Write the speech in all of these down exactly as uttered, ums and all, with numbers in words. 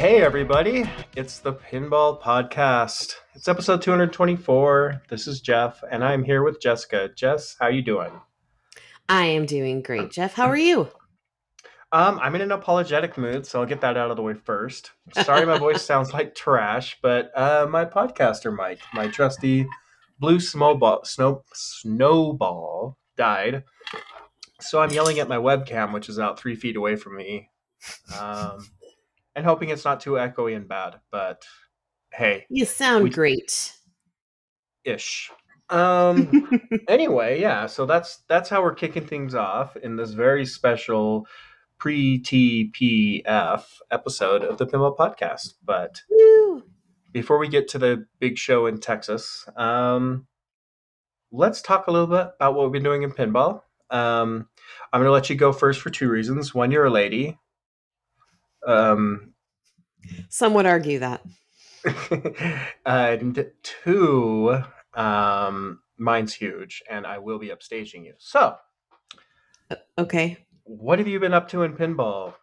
Hey everybody, it's the Pinball Podcast. It's episode two hundred twenty-four. This is Jeff, and I'm here with Jessica. Jess, how you doing? I am doing great, Jeff. How are you? Um, I'm in an apologetic mood, so I'll get that out of the way first. Sorry my voice sounds like trash, but uh, my podcaster mic, my trusty blue snowball, snow, snowball, died. So I'm yelling at my webcam, which is out three feet away from me, um, and hoping it's not too echoey and bad, but hey, You sound we great. ish. Um anyway, yeah, so that's that's how we're kicking things off in this very special pre-T P F episode of the Pinball Podcast. But Woo. before we get to the big show in Texas, um let's talk a little bit about what we've been doing in pinball. Um I'm going to let you go first for two reasons. One, you're a lady. Um Some would argue that. and two, um mine's huge and I will be upstaging you. So, Okay. what have you been up to in pinball?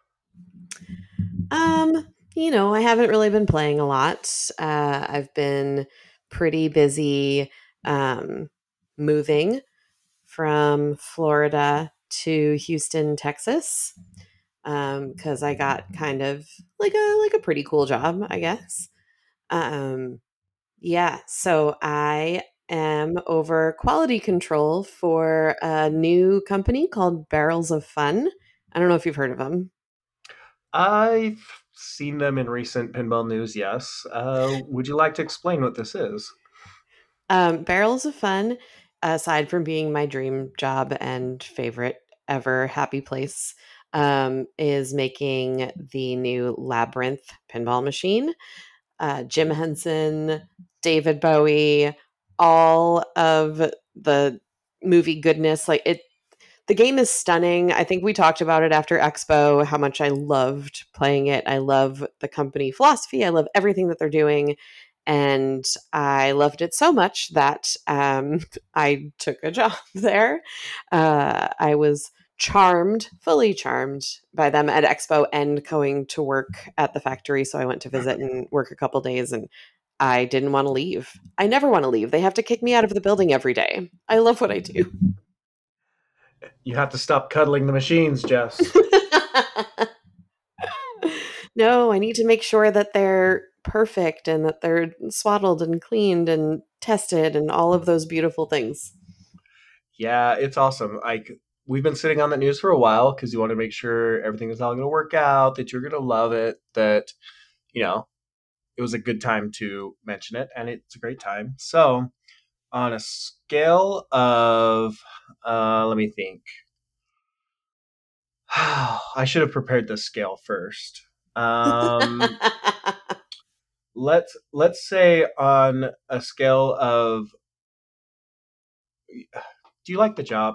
Um, you know, I haven't really been playing a lot. Uh, I've been pretty busy um, moving from Florida to Houston, Texas, because I got kind of like a like a pretty cool job, I guess. Um, Yeah, so I am over quality control for a new company called Barrels of Fun. I don't know if you've heard of them. I've seen them in recent pinball news, yes. Uh, would you like to explain what this is? Um, Barrels of Fun, aside from being my dream job and favorite ever happy place, um, is making the new Labyrinth pinball machine. Uh, Jim Henson, David Bowie, all of the movie goodness. Like it, the game is stunning. I think we talked about it after Expo, how much I loved playing it. I love the company philosophy. I love everything that they're doing. And I loved it so much that um, I took a job there. Uh, I was charmed, fully charmed by them at Expo and going to work at the factory. So I went to visit and work a couple days, and I didn't want to leave. I never want to leave. They have to kick me out of the building every day. I love what I do. You have to stop cuddling the machines, Jess. No, I need to make sure that they're perfect and that they're swaddled and cleaned and tested and all of those beautiful things. Yeah, it's awesome. Like, we've been sitting on that news for a while because you want to make sure everything is all going to work out, that you're going to love it, that, you know, it was a good time to mention it, and it's a great time. So, on a scale of, uh, let me think. I should have prepared this scale first. Um, let's let's say on a scale of, do you like the job?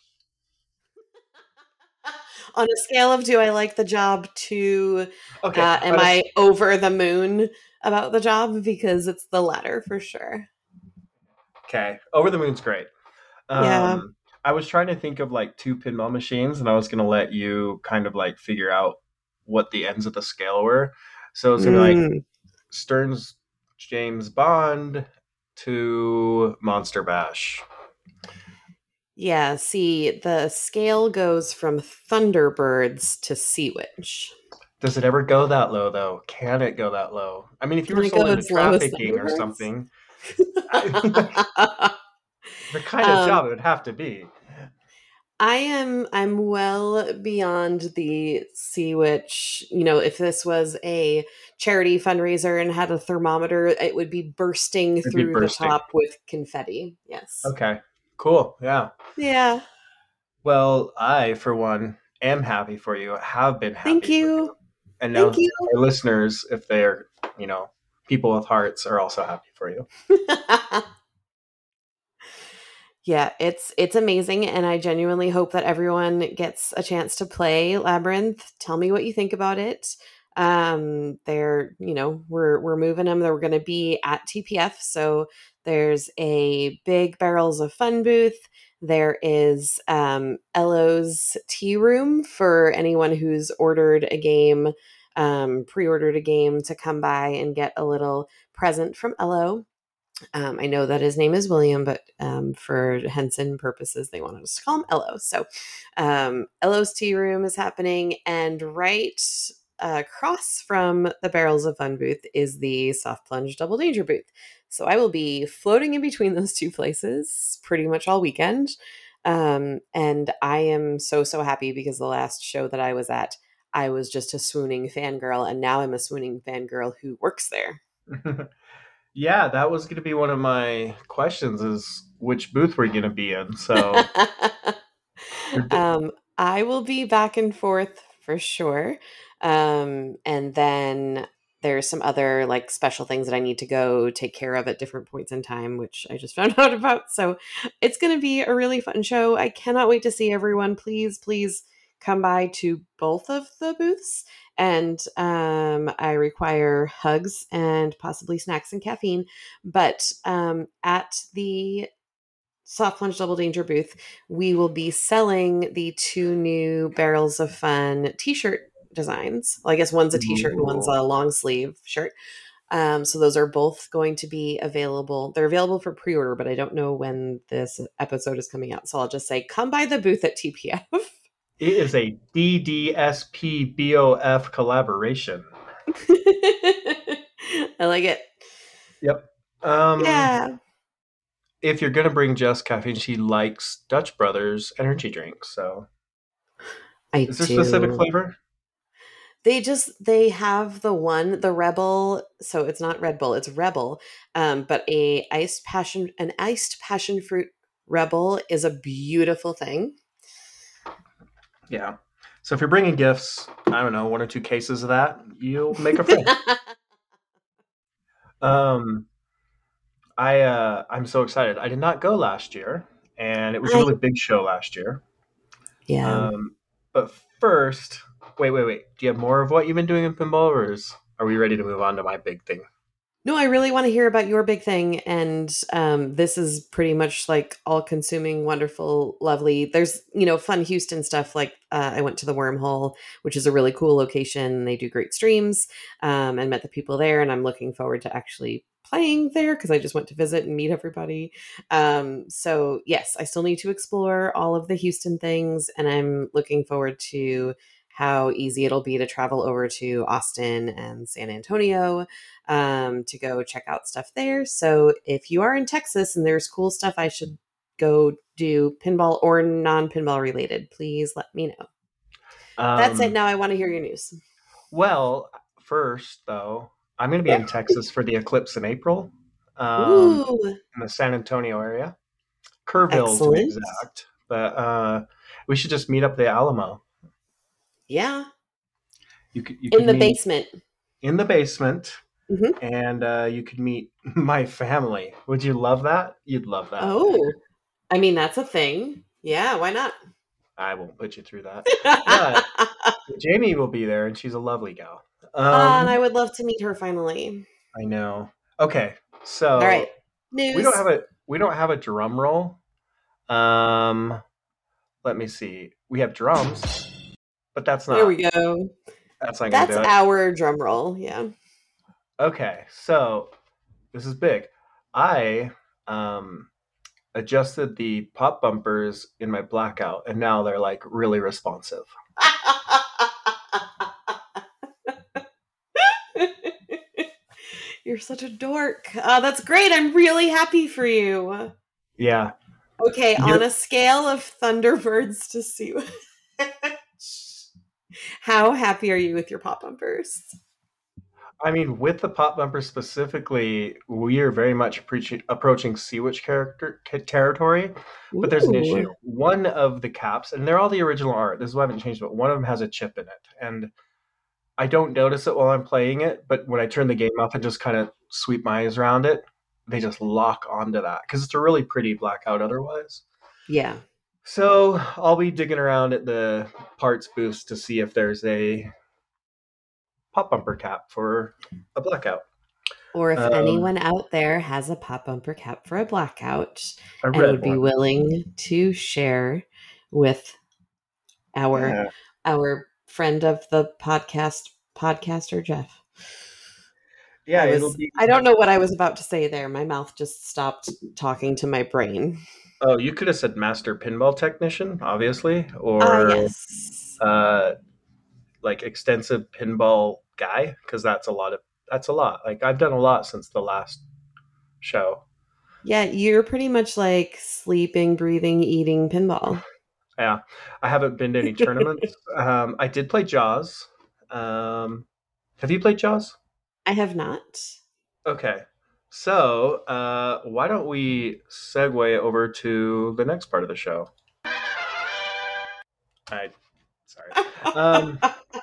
On a scale of do I like the job to Okay, uh, am on a, I over the moon about the job? Because it's the latter for sure. okay, over the moon's great. Yeah. Um, I was trying to think of like two pinball machines, and I was gonna let you kind of like figure out what the ends of the scale were. So it's gonna be like Mm. Stern's James Bond to Monster Bash. Yeah. See, the scale goes from Thunderbirds to Sea Witch. Does it ever go that low, though? Can it go that low? I mean, if you Can were I so go into as low as trafficking or Thunderbirds? something, I, the kind of um, job it would have to be. I am I'm well beyond the Sea Witch. You know, if this was a charity fundraiser and had a thermometer, it would be bursting It'd be through the bursting. top with confetti. Yes. Okay, cool. Yeah. Yeah. Well, I, for one, am happy for you. Have been Thank happy for you. you. And Thank now you. our listeners, if they're, you know, people with hearts, are also happy for you. Yeah, it's it's amazing, and I genuinely hope that everyone gets a chance to play Labyrinth. Tell me what you think about it. Um, they're you know we're we're moving them. They're going to be at T P F, so there's a big Barrels of Fun booth. There is um, Elo's Tea Room for anyone who's ordered a game um, pre-ordered a game to come by and get a little present from Ello. Um, I know that his name is William, but um, for Henson purposes, they wanted us to call him Ello. So um, Ello's Tea Room is happening, and right uh, across from the Barrels of Fun booth is the Soft Plunge Double Danger booth. So I will be floating in between those two places pretty much all weekend. Um, and I am so, so happy because the last show that I was at, I was just a swooning fangirl, and now I'm a swooning fangirl who works there. Yeah, that was going to be one of my questions is which booth we're going to be in. So um, I will be back and forth for sure. Um, and then there's some other like special things that I need to go take care of at different points in time, which I just found out about. So it's going to be a really fun show. I cannot wait to see everyone. Please, please come by to both of the booths. And um, I require hugs and possibly snacks and caffeine. But um, at the Soft Plunge Double Danger booth, we will be selling the two new Barrels of Fun t-shirt designs. Well, I guess one's a t-shirt and one's a long sleeve shirt. Um, so those are both going to be available. They're available for pre-order, but I don't know when this episode is coming out. So I'll just say, come by the booth at T P F. It is a D D S P B O F collaboration. I like it. Yep. Um, yeah. If you're going to bring Jess caffeine, she likes Dutch Brothers energy drinks. So I is there do. specific flavor? They just, they have the one, the Rebel. So it's not Red Bull, it's Rebel. Um, but a iced passion, an iced passion fruit Rebel is a beautiful thing. Yeah. So if you're bringing gifts, I don't know, one or two cases of that, you'll make a friend. um, I uh, I'm so excited. I did not go last year, and it was a really big show last year. Yeah. Um, but first, wait, wait, wait. Do you have more of what you've been doing in pinball, or is, are we ready to move on to my big thing? No, I really want to hear about your big thing. And um, this is pretty much like all consuming, wonderful, lovely. There's, you know, fun Houston stuff. Like uh, I went to the Wormhole, which is a really cool location. They do great streams um, and met the people there. And I'm looking forward to actually playing there because I just went to visit and meet everybody. Um, so, yes, I still need to explore all of the Houston things. And I'm looking forward to how easy it'll be to travel over to Austin and San Antonio um, to go check out stuff there. So if you are in Texas and there's cool stuff I should go do, pinball or non-pinball related, please let me know. Um, That's it. Now I want to hear your news. Well, first, though, I'm going to be in Texas for the eclipse in April um, Ooh. in the San Antonio area. Kerrville, to be exact. But uh, we should just meet up at the Alamo. Yeah. You could, you in could the meet basement. In the basement. Mm-hmm. And uh, you could meet my family. Would you love that? You'd love that. Oh, I mean, that's a thing. Yeah, why not? I won't put you through that. But Jamie will be there, and she's a lovely gal. Um, uh, and I would love to meet her finally. I know. Okay, so all right, news. We don't have a we don't have a drum roll. Um, let me see. We have drums, but that's not. There we go. That's not. That's gonna do it. our drum roll. Yeah. Okay, so this is big. I um adjusted the pop bumpers in my blackout, and now they're like really responsive. You're such a dork. Oh, that's great. I'm really happy for you. Yeah. Okay, you on know, a scale of Thunderbirds to see how happy are you with your pop bumpers? I mean, with the pop bumpers specifically, we are very much preaching, approaching Sea Witch character territory. But Ooh. There's an issue. One of the caps, and they're all the original art. This is why I haven't changed, but one of them has a chip in it, and I don't notice it while I'm playing it. But when I turn the game off and just kind of sweep my eyes around it, they just lock onto that because it's a really pretty blackout otherwise. Yeah. So I'll be digging around at the parts booths to see if there's a pop bumper cap for a blackout. Or if um, anyone out there has a pop bumper cap for a blackout a and would one. be willing to share with our yeah. our friend of the podcast, podcaster Jeff. Yeah, I it'll was be. I don't know what I was about to say there. My mouth just stopped talking to my brain. Oh, you could have said master pinball technician, obviously, Ah, or yes. uh, like extensive pinball guy, because that's a lot of that's a lot. Like I've done a lot since the last show. Yeah, you're pretty much like sleeping, breathing, eating pinball. Yeah, I haven't been to any tournaments. Um, I did play Jaws. Um, have you played Jaws? I have not. Okay. So, uh, why don't we segue over to the next part of the show? I, sorry. Um,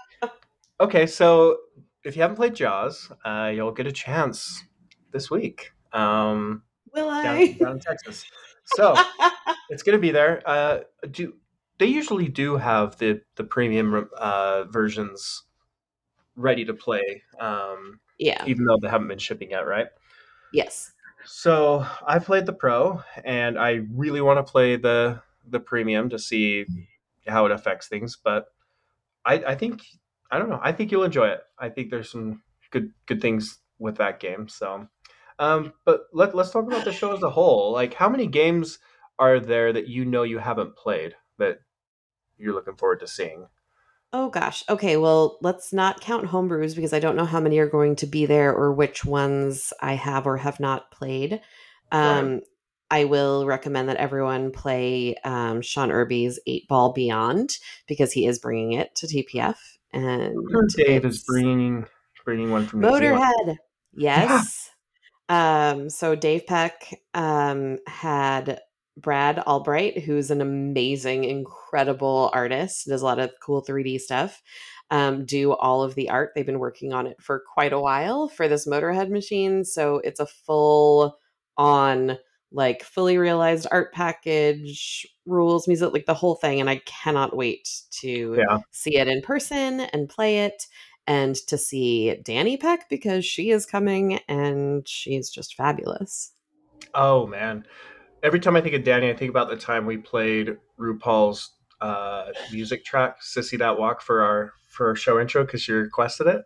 okay, so if you haven't played Jaws, uh, you'll get a chance this week um, Will down I? down in Texas. So it's going to be there. Uh, do they usually do have the the premium uh, versions ready to play, um, Yeah. even though they haven't been shipping yet, right? Yes. So I played the pro, and I really want to play the the premium to see how it affects things. But I, I think I don't know. I think you'll enjoy it. I think there's some good good things with that game. So, um, but let let's talk about the show as a whole. Like, how many games are there that you know you haven't played that you're looking forward to seeing? Oh gosh. Okay, well, let's not count homebrews because I don't know how many are going to be there or which ones I have or have not played. Right. Um, I will recommend that everyone play um, Sean Irby's Eight Ball Beyond because he is bringing it to T P F, I and heard Dave is it's bringing bringing one from New Zealand. Motorhead. Yeah. Yes. Um, so Dave Peck um, had Brad Albright, who's an amazing, incredible artist, does a lot of cool three D stuff, um, do all of the art. They've been working on it for quite a while for this Motorhead machine. So it's a full on, like, fully realized art package, rules, music, like the whole thing. And I cannot wait to Yeah. see it in person and play it and to see Danny Peck because she is coming and she's just fabulous. Oh man. Every time I think of Danny, I think about the time we played RuPaul's uh, music track "Sissy That Walk" for our for our show intro because you requested it.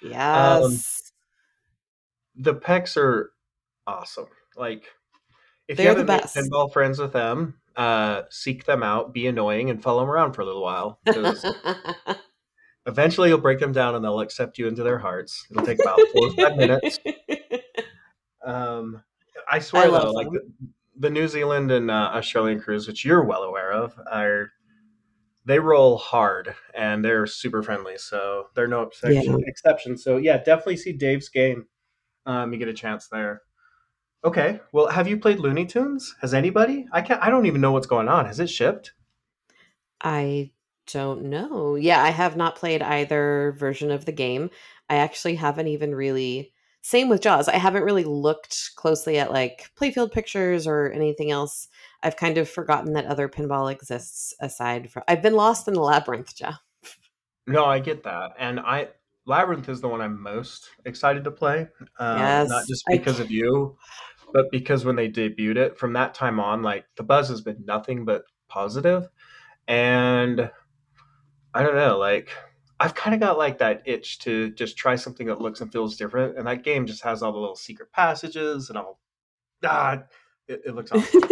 Um, Yes. the Pecks are awesome. Like, if you They're the haven't made best. pinball friends with them, uh, seek them out, be annoying, and follow them around for a little while because eventually you'll break them down and they'll accept you into their hearts. It'll take about four or five minutes. Um, I I swear though, love like them. the, the New Zealand and uh, Australian crews, which you're well aware of, are they roll hard and they're super friendly. So they're no Yeah. exception. Exception. So yeah, definitely see Dave's game. Um, you get a chance there. Okay. Well, have you played Looney Tunes? Has anybody? I can't. I don't even know what's going on. Has it shipped? I don't know. Yeah, I have not played either version of the game. I actually haven't even really same with Jaws. I haven't really looked closely at like playfield pictures or anything else. I've kind of forgotten that other pinball exists aside from I've been lost in the labyrinth, Jeff. No, I get that, and I Labyrinth is the one I'm most excited to play. Um, not Yes. just I because of you, but because when they debuted it, from that time on, like the buzz has been nothing but positive, and I don't know, like I've kind of got like that itch to just try something that looks and feels different, and that game just has all the little secret passages and all. Ah, it, it looks awesome.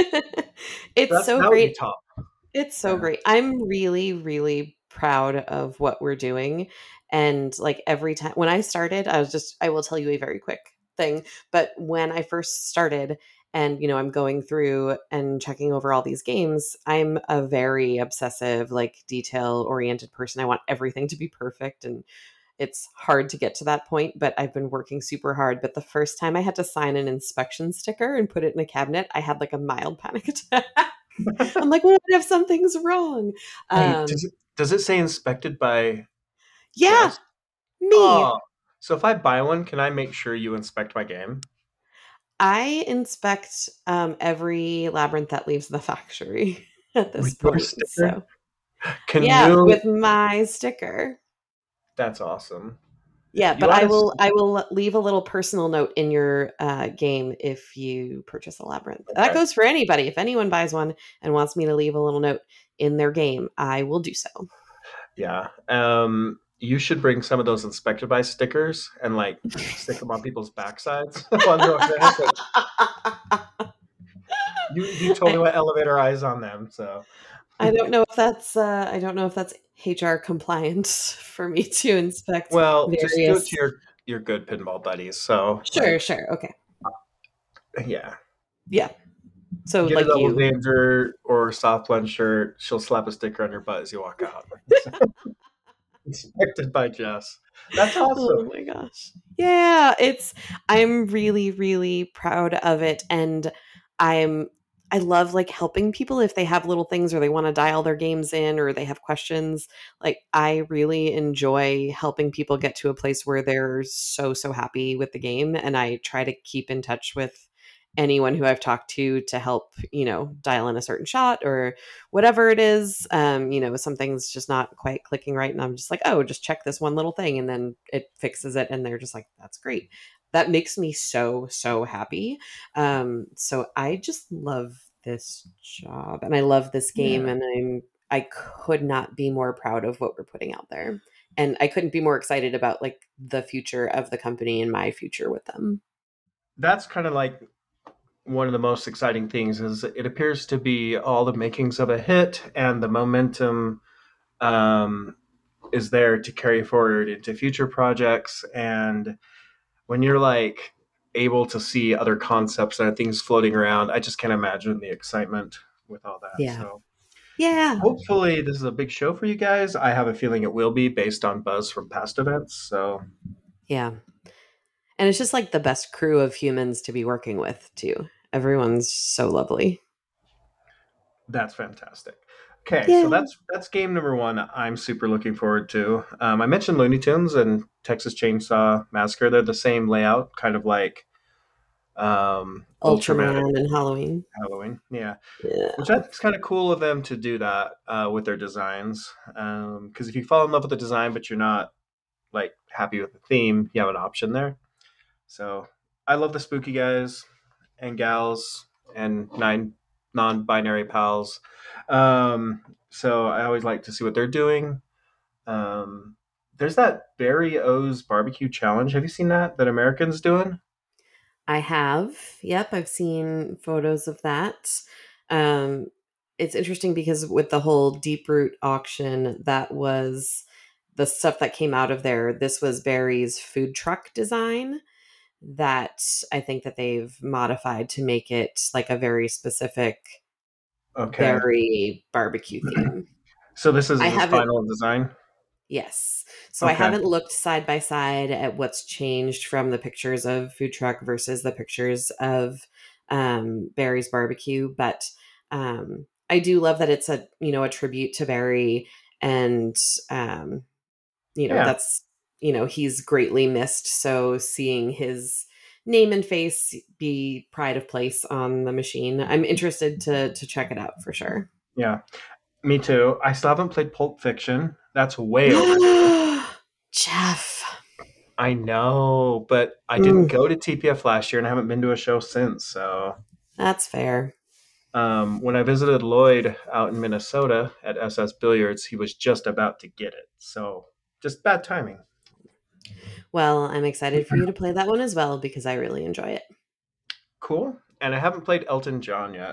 It's That so that would be great. top. It's so Yeah. great. I'm really, really proud of what we're doing. And like every time when I started, I was just, I will tell you a very quick thing. But when I first started, and you know, I'm going through and checking over all these games, I'm a very obsessive, like detail oriented person. I want everything to be perfect. And it's hard to get to that point, but I've been working super hard. But the first time I had to sign an inspection sticker and put it in a cabinet, I had like a mild panic attack. I'm like, well, what if something's wrong? Hey, Um, does it does it say inspected by yeah, Jess? me. Oh, so if I buy one, can I make sure you inspect my game? I inspect um, every labyrinth that leaves the factory at this With your point. sticker? So, Can yeah, you with my sticker. That's awesome. Yeah, You but I oughta will I will leave a little personal note in your uh, game if you purchase a labyrinth. That okay. goes for anybody. If anyone buys one and wants me to leave a little note in their game, I will do so. Yeah. Um, You should bring some of those inspected by stickers and like stick them on people's backsides while they're over there. It's like you you totally I, want elevator eyes on them. So I don't know if that's uh, I don't know if that's H R compliant for me to inspect well, just do it to various. your your good pinball buddies. So Sure, like sure, okay, yeah. yeah. So Get a like double you, danger or soft blend shirt. She'll slap a sticker on your butt as you walk out. Inspected by Jess. That's oh awesome. my gosh, yeah. It's I'm really really proud of it, and I'm I love like helping people if they have little things or they want to dial their games in or they have questions. Like I really enjoy helping people get to a place where they're so so happy with the game, and I try to keep in touch with anyone who I've talked to to help, you know, dial in a certain shot or whatever it is. Um, you know, something's just not quite clicking right, and I'm just like, oh, just check this one little thing, and then it fixes it, and they're just like, that's great. That makes me so so happy. Um, so I just love this job, and I love this game, Yeah. and I'm I could not be more proud of what we're putting out there. And I couldn't be more excited about like the future of the company and my future with them. That's kind of like one of the most exciting things is it appears to be all the makings of a hit and the momentum um, is there to carry forward into future projects. And when you're like able to see other concepts and things floating around, I just can't imagine the excitement with all that. Yeah. So Yeah. hopefully this is a big show for you guys. I have a feeling it will be based on buzz from past events. So Yeah. And it's just like the best crew of humans to be working with, too. Everyone's so lovely. that's fantastic. Okay, so Yeah. that's that's game number one. I'm super looking forward to. Um, I mentioned Looney Tunes and Texas Chainsaw Massacre. They're the same layout, kind of like um, Ultraman Ultraman and Halloween. Halloween. Yeah, which Yeah. I think is kind of cool of them to do that uh, with their designs. Because if you fall in love with the design, but you're not like happy with the theme, you have an option there. So I love the spooky guys and gals and nine non-binary pals. Um, so I always like to see what they're doing. Um, there's that Barry O's barbecue challenge. Have you seen that that Americans doing? I have. Yep, I've seen photos of that. Um, it's interesting because with the whole Deep Root auction, that was the stuff that came out of there. This was Barry's food truck design that I think that they've modified to make it like a very specific Okay, Barry barbecue theme. so this is I his haven't final design. Yes. So I Okay, haven't looked side by side at what's changed from the pictures of food truck versus the pictures of um, Barry's barbecue, but um, I do love that it's a you know a tribute to Barry, and um, you know yeah, that's you know he's greatly missed. So seeing his name and face be pride of place on the machine, I'm interested to to check it out for sure. yeah, me too. I still haven't played Pulp Fiction. That's way overdue. Jeff. I know, but I didn't Mm, go to T P F last year and I haven't been to a show since. So that's fair. um, when I visited Lloyd out in Minnesota at S S Billiards, he was just about to get it. So just bad timing. Well, I'm excited for you to play that one as well because I really enjoy it. Cool. And I haven't played Elton John yet.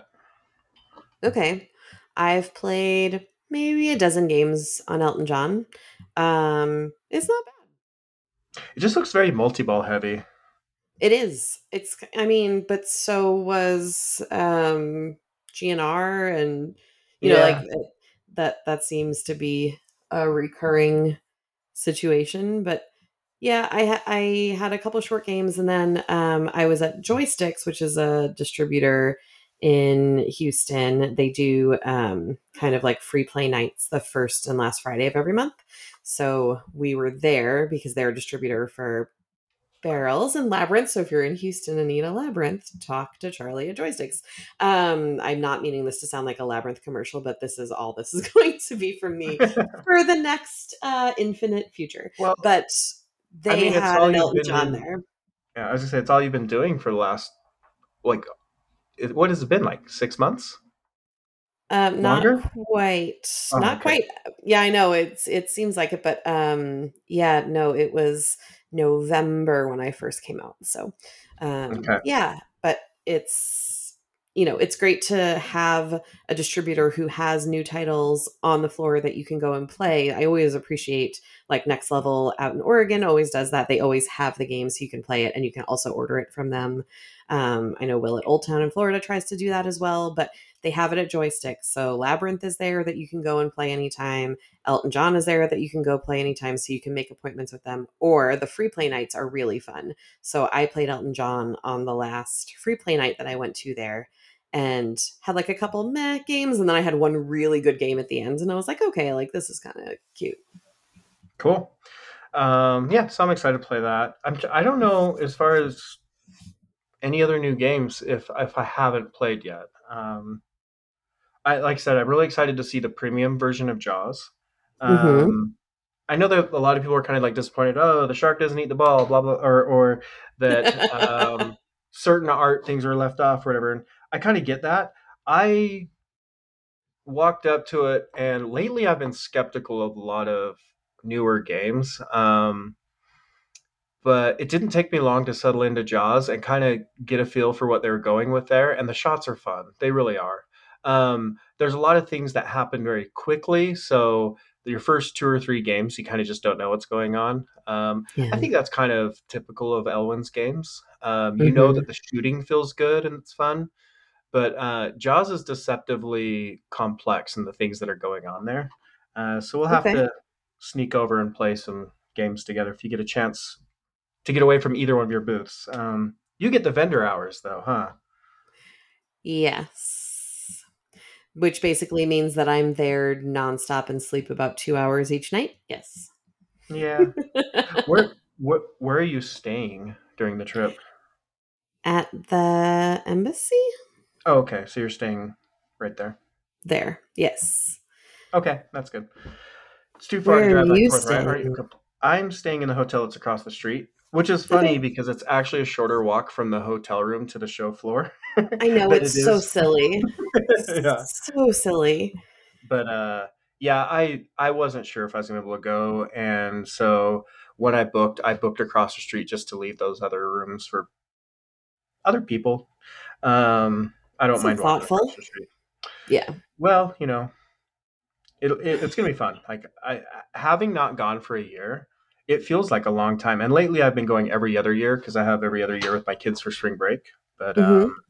Okay. I've played maybe a dozen games on Elton John. Um, it's not bad. It just looks very multi-ball heavy. It is. It's I mean, but so was um G N R and you know like Yeah. it- that that seems to be a recurring situation, but yeah, I ha- I had a couple short games, and then um, I was at Joysticks, which is a distributor in Houston. They do um, kind of like free play nights the first and last Friday of every month. So we were there because they're a distributor for Barrels and Labyrinth. So if you're in Houston and need a Labyrinth, talk to Charlie at Joysticks. Um, I'm not meaning this to sound like a Labyrinth commercial, but this is all this is going to be from me for the next uh, infinite future. Well, But I they mean, it's had all an you've Elton been John in. there. Yeah, I was gonna say it's all you've been doing for the last like it, what has it been like six months? Um, not Longer? quite. Oh, Not okay. quite. Yeah, I know it's it seems like it, but um yeah, no, it was November when I first came out. So um Okay. yeah, but it's you know, it's great to have a distributor who has new titles on the floor that you can go and play. I always appreciate like Next Level out in Oregon always does that. They always have the game so you can play it and you can also order it from them. Um, I know Will at Old Town in Florida tries to do that as well, but they have it at Joystick. So Labyrinth is there that you can go and play anytime. Elton John is there that you can go play anytime. So you can make appointments with them. Or the free play nights are really fun. So I played Elton John on the last free play night that I went to there and had like a couple meh games. And then I had one really good game at the end. And I was like, okay, like this is kind of cute. Cool. Um, yeah, so I'm excited to play that. I'm. I don't know as far as any other new games if if I haven't played yet. Um, I like I said, I'm really excited to see the premium version of Jaws. Mm-hmm. Um, I know that a lot of people are kind of like disappointed. Oh, the shark doesn't eat the ball, blah blah, or or that um, certain art things are left off, or whatever. And I kind of get that. I walked up to it, and lately I've been skeptical of a lot of newer games. Um, but it didn't take me long to settle into Jaws and kind of get a feel for what they were going with there. And the shots are fun; they really are. Um, there's a lot of things that happen very quickly, so your first two or three games, you kind of just don't know what's going on. Um, I Yeah. think that's kind of typical of Elwyn's games. Um, you know Mm-hmm. that the shooting feels good and it's fun, but uh, Jaws is deceptively complex in the things that are going on there. Uh, so we'll have Okay. to sneak over and play some games together if you get a chance to get away from either one of your booths. Um, you get the vendor hours though, huh? Yes. Which basically means that I'm there nonstop and sleep about two hours each night. Yes. Yeah. Where where where are you staying during the trip? At the embassy? Oh, okay. So you're staying right there. There. Yes. Okay, that's good. It's too far to Where are drive back and you forth, right? Aren't you? staying? compl- I'm staying in the hotel that's across the street, which is funny Okay. because it's actually a shorter walk from the hotel room to the show floor I know than it it's so is. silly. Yeah. So silly. But uh yeah, I I wasn't sure if I was gonna be able to go, and so when I booked, I booked across the street just to leave those other rooms for other people. Um, I don't So mind walking across thoughtful. the street. Yeah. Well, you know, it, it it's gonna be fun. Like I having not gone for a year, it feels like a long time. And lately, I've been going every other year because I have every other year with my kids for spring break. But um, Hmm.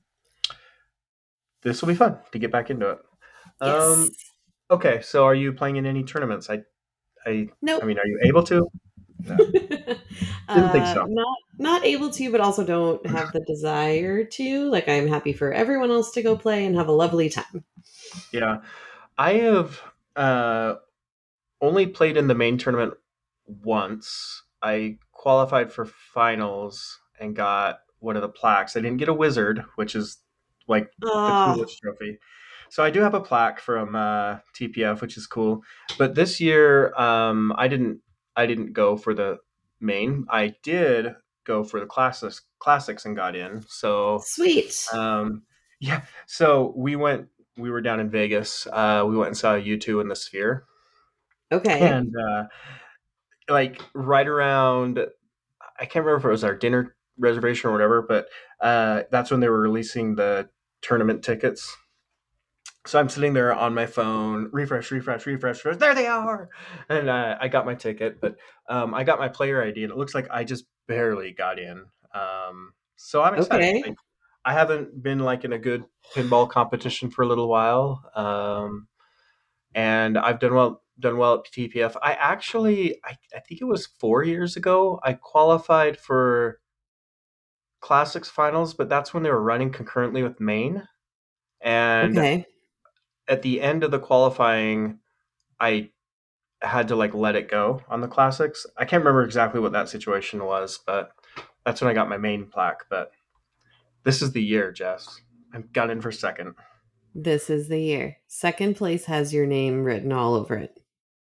this will be fun to get back into it. Yes. Um, okay, so are you playing in any tournaments? I I I Nope. mean, are you able to? No, didn't think uh so. not not able to, but also don't have the desire to. Like I'm happy for everyone else to go play and have a lovely time. Yeah, I have uh, only played in the main tournament once. I qualified for finals and got one of the plaques. I didn't get a wizard, which is like the Oh, coolest trophy. So I do have a plaque from uh, T P F, which is cool. But this year, um, I didn't. I didn't go for the main. I did go for the classics, classics, and got in. So sweet. um, yeah. So we went. We were down in Vegas. Uh, we went and saw U two in the Sphere, Okay. and uh, like right around, I can't remember if it was our dinner reservation or whatever, but uh, that's when they were releasing the tournament tickets. So I'm sitting there on my phone, refresh, refresh, refresh, refresh. There they are, and uh, I got my ticket, but um, I got my player I D, and it looks like I just barely got in. Um, so I'm excited. Okay. I, I haven't been like in a good pinball competition for a little while, um, and I've done well done well at T P F. I actually, I, I think it was four years ago, I qualified for classics finals, but that's when they were running concurrently with Maine. And Okay. at the end of the qualifying, I had to like let it go on the classics. I can't remember exactly what that situation was, but that's when I got my main plaque. But this is the year, Jess. I've got in for second. This is the year. Second place has your name written all over it.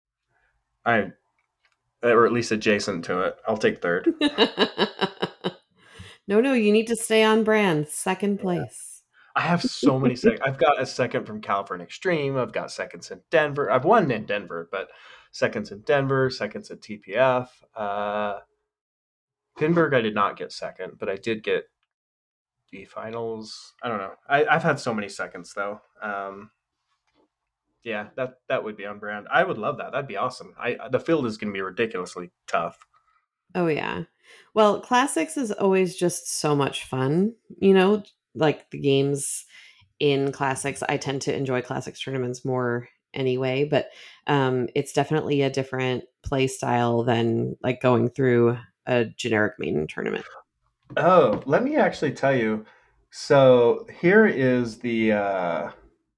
I or at least adjacent to it. I'll take third. No, no, you need to stay on brand. Second place. I have so many sec. I've got a second from California Extreme. I've got seconds in Denver. I've won in Denver, but seconds in Denver, seconds at T P F. Uh, Pinburg, I did not get second, but I did get the finals. I don't know. I, I've had so many seconds though. Um, yeah, that that would be on brand. I would love that. That'd be awesome. I the field is going to be ridiculously tough. Oh yeah. Well, classics is always just so much fun, you know, like the games in classics. I tend to enjoy classics tournaments more anyway, but um it's definitely a different play style than like going through a generic main tournament. Oh, let me actually tell you. So here is the uh,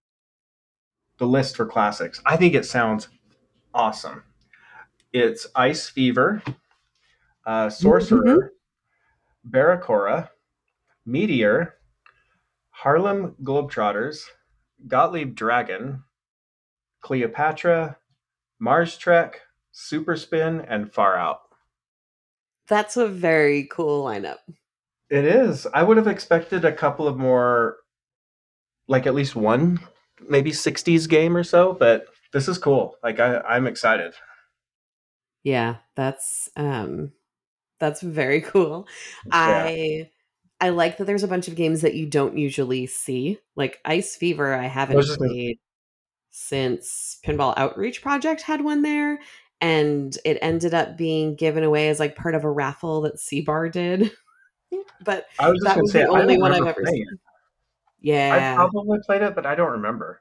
the list for classics. I think it sounds awesome. It's Ice Fever, uh, Mhm. Sorcerer, Barracora, Meteor, Harlem Globetrotters, Gottlieb Dragon, Cleopatra, Mars Trek, Super Spin, and Far Out. That's a very cool lineup. It is. I would have expected a couple of more, like at least one, maybe sixties game or so, but this is cool. Like I, I'm excited. Yeah, that's um that's very cool. Yeah. I I like that there's a bunch of games that you don't usually see. Like Ice Fever I I was haven't just gonna, played since Pinball Outreach Project had one there, and it ended up being given away as like part of a raffle that C-Bar did. But I was just that gonna was say the I only don't one I've remember ever playing it. seen. I Yeah, probably played it, but I don't remember.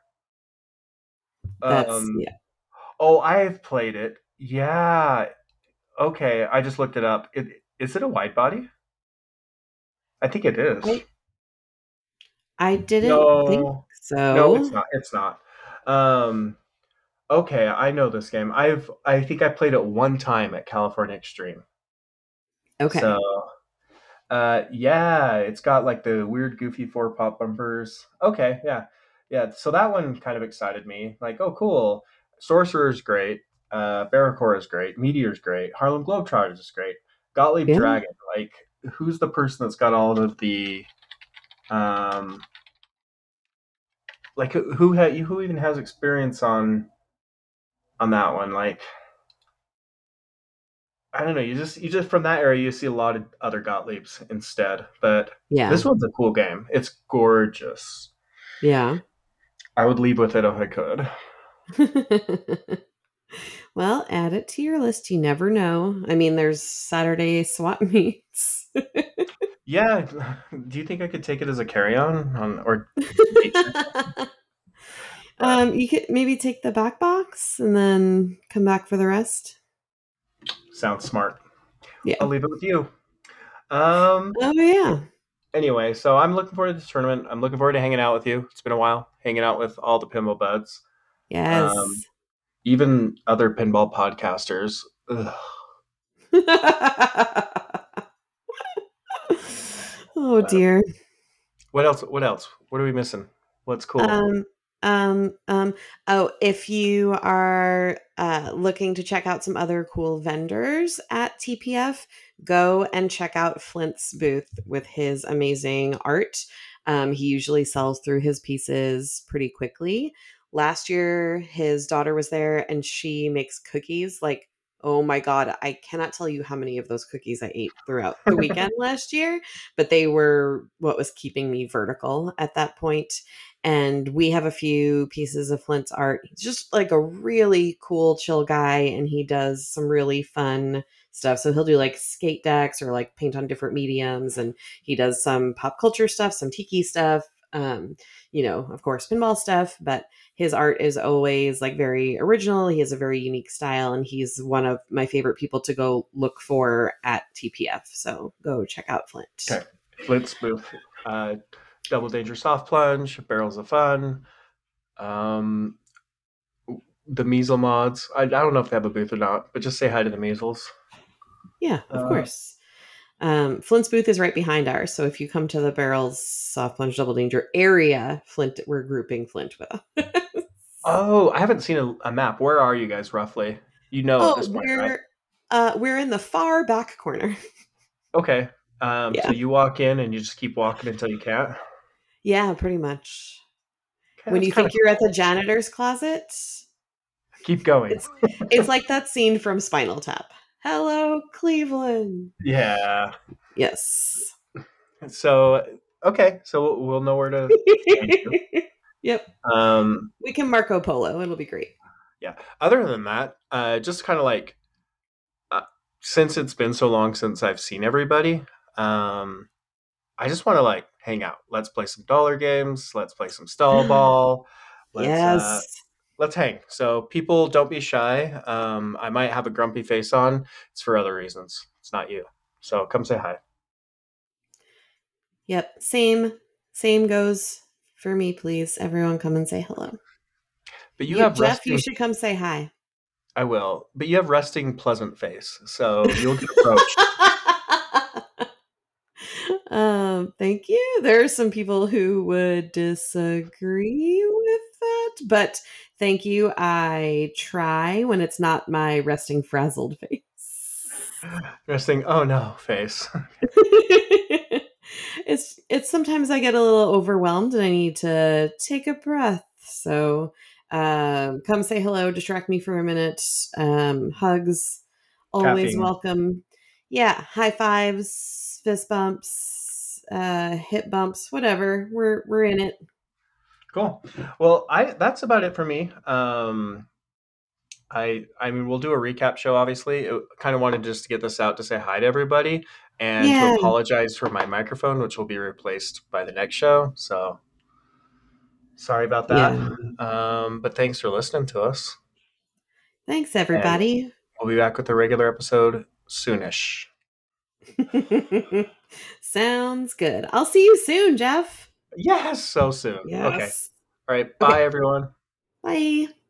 that's Um. yeah. Oh, I've played it. Yeah. Okay. I just looked it up. It, is it a wide body? I think it is. I I didn't think No. No, it's so. not. It's not. Um. Okay, I know this game. I've I think I played it one time at California Extreme. So, Okay. uh, yeah, it's got like the weird, goofy four pop bumpers. Okay, yeah, yeah. So that one kind of excited me. Like, oh, cool. Sorcerer's great. Uh, Barracore is great. Meteor's great. Harlem Globetrotters is great. Gottlieb Yeah. Dragon. Like, who's the person that's got all of the um, like who who ha- who even has experience on on that one? Like, I don't know. You just you just from that area you see a lot of other Gottliebs instead. But Yeah. this one's a cool game. It's gorgeous. Yeah. I would leave with it if I could. Well, add it to your list. You never know. I mean, there's Saturday swap meets. Yeah. Do you think I could take it as a carry on on or date night? But um, you could maybe take the back box and then come back for the rest. sounds smart. I'll Yeah. leave it with you. Um. Oh yeah. Anyway, so I'm looking forward to this tournament. I'm looking forward to hanging out with you. It's been a while hanging out with all the pinball buds. Um. Yes. Even other pinball podcasters. Ugh. Oh But dear. what else? What else? What are we missing? What's cool? Um, um, um, oh, if you are uh, looking to check out some other cool vendors at T P F, go and check out Flint's booth with his amazing art. Um, he usually sells through his pieces pretty quickly. Last year, his daughter was there and she makes cookies like, oh my God, I cannot tell you how many of those cookies I ate throughout the weekend last year, but they were what was keeping me vertical at that point. And we have a few pieces of Flint's art. He's just like a really cool, chill guy, and he does some really fun stuff. So he'll do like skate decks or like paint on different mediums, and he does some pop culture stuff, some tiki stuff. Um, you know, of course, pinball stuff, but his art is always like very original. He has a very unique style, and he's one of my favorite people to go look for at T P F. So go check out Flint. Okay. Flint's booth. Uh, Double Danger Soft Plunge, Barrels of Fun, um, the Measle mods. I, I don't know if they have a booth or not, but just say hi to the Measles. Yeah, of Uh, course. Um, Flint's booth is right behind ours. So if you come to the Barrels Soft Plunge Double Danger area, Flint, we're grouping Flint with us. oh, I haven't seen a, a map. Where are you guys roughly? You know at Oh, this point, right? we're uh, we're in the far back corner. Okay. Um, so Yeah. you walk in and you just keep walking until you can't. Yeah, pretty much. Okay, When that's you kind think of you're at the cool. janitor's closet, Keep going. it's it's like that scene from Spinal Tap. Hello, Cleveland. Yeah. Yes. So okay, so we'll we'll know where to find you. Yep. Um, We can Marco Polo. It'll be great. yeah. Other than that, uh, just kind of like uh, since it's been so long since I've seen everybody, um, I just want to like hang out. Let's play some dollar games. Let's play some stall ball. Let's uh, Yes. let's hang. So people, don't be shy. Um, I might have a grumpy face on. It's for other reasons. It's not you. So come say hi. Yep. Same. Same goes for me, please. Everyone come and say hello. But you You have Jeff, you resting. should come say hi. I will. But you have resting, pleasant face, so you'll get approached. um, thank you. There are some people who would disagree with that, but thank you. I try when it's not my resting frazzled face. Resting. Oh no, face. it's it's sometimes I get a little overwhelmed and I need to take a breath. So um, come say hello, distract me for a minute. Um, hugs, always Caffeine. welcome. Yeah, high fives, fist bumps, uh, hip bumps, whatever. We're we're in it. Cool. Well, I that's about it for me. Um, I I mean, we'll do a recap show. Obviously, kind of wanted just to get this out to say hi to everybody and to Yeah. apologize for my microphone, which will be replaced by the next show. So sorry about that. Yeah. Um, but thanks for listening to us, Thanks, and everybody. we'll be back with a regular episode soonish. Sounds good. I'll see you soon, Jeff. Yes, so soon. Okay. Yes. All right. Okay. Bye, everyone. Bye.